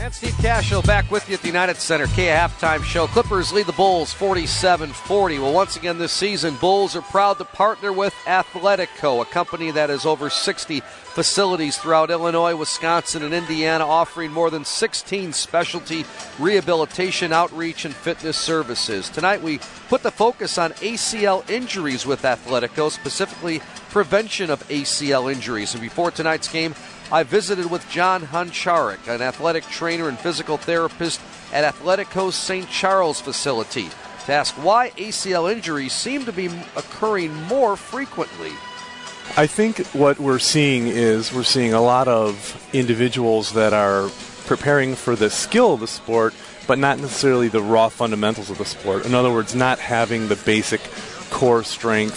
And Steve Cashel back with you at the United Center Kia halftime show. Clippers lead the Bulls 47-40. Well, once again this season, Bulls are proud to partner with Athletico, a company that has over 60 facilities throughout Illinois, Wisconsin, and Indiana, offering more than 16 specialty rehabilitation, outreach, and fitness services. Tonight we put the focus on ACL injuries with Athletico, specifically prevention of ACL injuries. And before tonight's game, I visited with John Huncharik, an athletic trainer and physical therapist at Athletico's St. Charles facility, to ask why ACL injuries seem to be occurring more frequently. I think what we're seeing is we're seeing a lot of individuals that are preparing for the skill of the sport, but not necessarily the raw fundamentals of the sport. In other words, not having the basic core strength,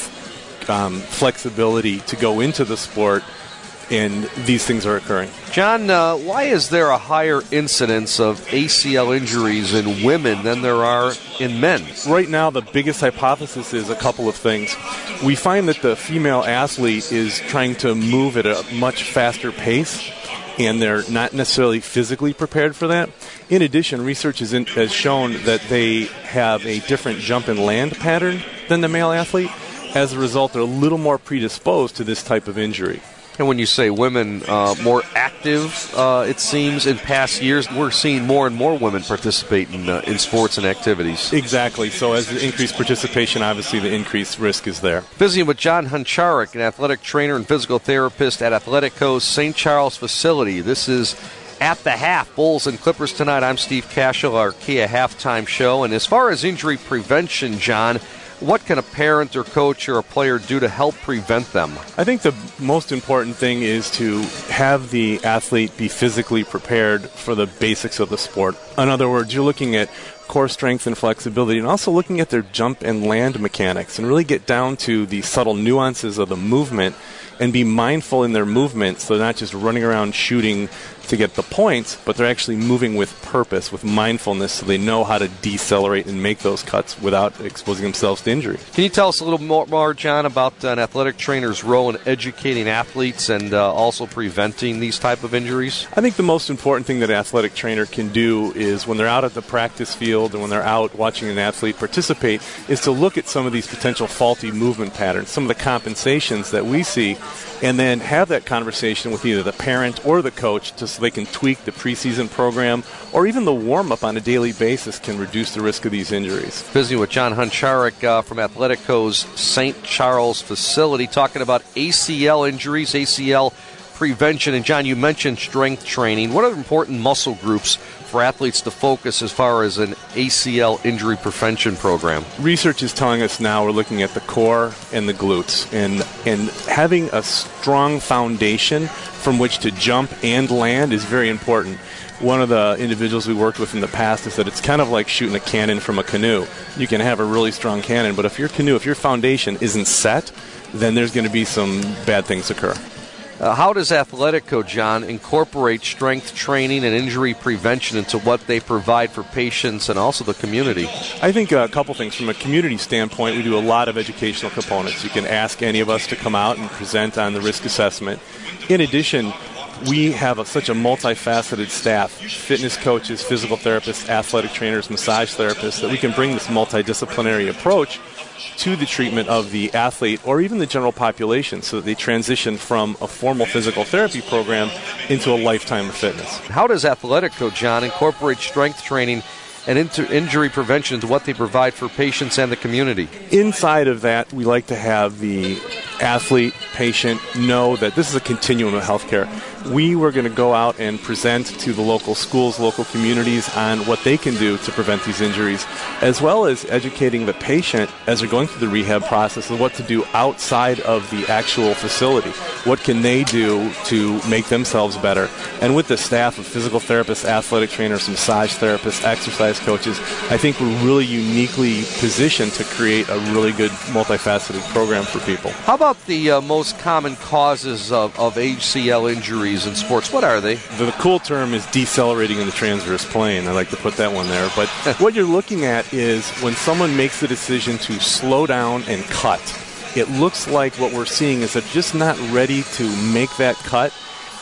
flexibility to go into the sport, and these things are occurring. John, why is there a higher incidence of ACL injuries in women than there are in men? Right now, the biggest hypothesis is a couple of things. We find that the female athlete is trying to move at a much faster pace, and they're not necessarily physically prepared for that. In addition, research has shown that they have a different jump and land pattern than the male athlete. As a result, they're a little more predisposed to this type of injury. And when you say women more active, it seems in past years, we're seeing more and more women participate in sports and activities. Exactly. So as the increased participation, obviously the increased risk is there. Visiting with John Huncharik, an athletic trainer and physical therapist at Athletico's St. Charles facility. This is At the Half, Bulls and Clippers tonight. I'm Steve Cashel, our Kia halftime show. And as far as injury prevention, John, what can a parent or coach or a player do to help prevent them? I think the most important thing is to have the athlete be physically prepared for the basics of the sport. In other words, you're looking at core strength and flexibility, and also looking at their jump and land mechanics, and really get down to the subtle nuances of the movement and be mindful in their movement, so they're not just running around shooting to get the points, but they're actually moving with purpose, with mindfulness, so they know how to decelerate and make those cuts without exposing themselves to injury. Can you tell us a little more, John, about an athletic trainer's role in educating athletes and also preventing these type of injuries? I think the most important thing that an athletic trainer can do is when they're out at the practice field and when they're out watching an athlete participate is to look at some of these potential faulty movement patterns, some of the compensations that we see, and then have that conversation with either the parent or the coach so they can tweak the preseason program, or even the warm-up on a daily basis can reduce the risk of these injuries. Visiting with John Huncharik from Athletico's St. Charles facility, talking about ACL injuries, ACL prevention. And John, you mentioned strength training. What are important muscle groups for athletes to focus as far as an ACL injury prevention program? Research is telling us now we're looking at the core and the glutes, and having a strong foundation from which to jump and land is very important. One of the individuals we worked with in the past has said it's kind of like shooting a cannon from a canoe. You can have a really strong cannon, but if your foundation isn't set, then there's going to be some bad things occur. How does Athletico, John, incorporate strength training and injury prevention into what they provide for patients and also the community? I think a couple things. From a community standpoint, we do a lot of educational components. You can ask any of us to come out and present on the risk assessment. In addition, we have such a multifaceted staff, fitness coaches, physical therapists, athletic trainers, massage therapists, that we can bring this multidisciplinary approach to the treatment of the athlete or even the general population so that they transition from a formal physical therapy program into a lifetime of fitness. How does Athletico, John, incorporate strength training and injury prevention into what they provide for patients and the community? Inside of that, we like to have the athlete, patient know that this is a continuum of healthcare. We were going to go out and present to the local schools, local communities on what they can do to prevent these injuries, as well as educating the patient as they're going through the rehab process and what to do outside of the actual facility. What can they do to make themselves better? And with the staff of physical therapists, athletic trainers, massage therapists, exercise coaches, I think we're really uniquely positioned to create a really good multifaceted program for people. How about the most common causes of ACL injuries in sports? What are they? The cool term is decelerating in the transverse plane. I like to put that one there. But what you're looking at is when someone makes the decision to slow down and cut, it looks like what we're seeing is they're just not ready to make that cut,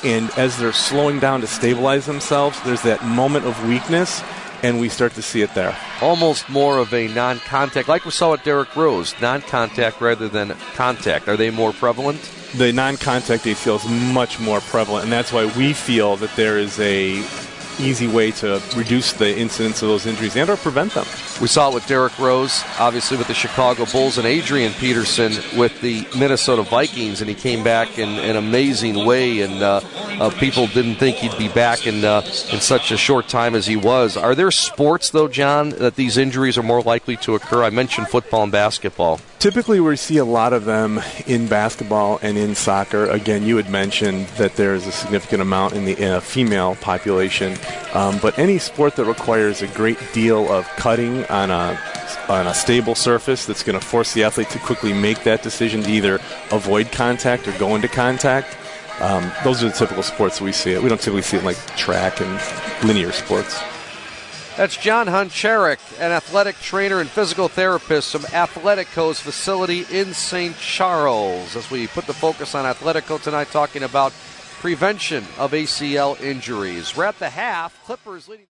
and as they're slowing down to stabilize themselves, there's that moment of weakness, and we start to see it there. Almost more of a non-contact, like we saw with Derrick Rose, non-contact rather than contact. Are they more prevalent? The non-contact ACL is much more prevalent, and that's why we feel that there is a easy way to reduce the incidence of those injuries and or prevent them. We saw it with Derrick Rose, obviously with the Chicago Bulls, and Adrian Peterson with the Minnesota Vikings, and he came back in an amazing way, and people didn't think he'd be back in such a short time as he was. Are there sports, though, John, that these injuries are more likely to occur? I mentioned football and basketball. Typically, we see a lot of them in basketball and in soccer. Again, you had mentioned that there is a significant amount in the female population, but any sport that requires a great deal of cutting on a stable surface that's going to force the athlete to quickly make that decision to either avoid contact or go into contact, those are the typical sports that we see. We don't typically see it in like track and linear sports. That's John Huncherek, an athletic trainer and physical therapist from Athletico's facility in St. Charles. As we put the focus on Athletico tonight, talking about prevention of ACL injuries. We're at the half. Clippers leading.